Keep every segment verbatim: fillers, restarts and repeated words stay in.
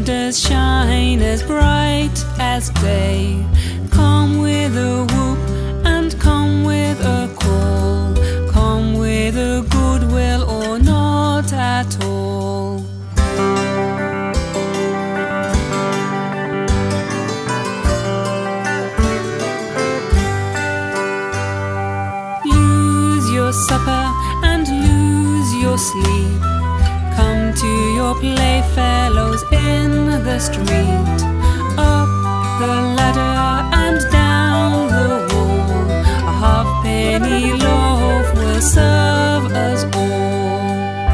does shine as bright as day. Come with a whoop and come with a call. Come with a goodwill or not at all. Lose your supper and lose your sleep. Come to your playfellows in the street. Up the ladder and down the wall. A halfpenny loaf will serve us all.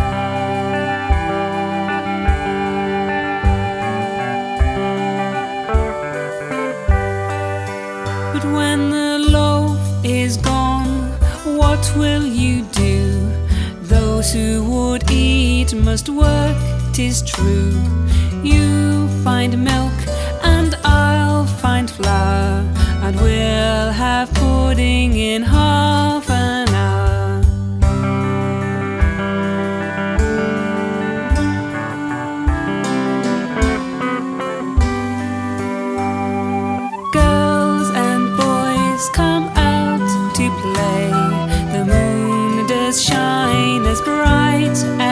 But when the loaf is gone, what will you do? Those who would eat must work, 'tis true. You find milk and I'll find flour, and we'll have pudding in half an hour. Girls and boys, come out to play. The moon does shine as bright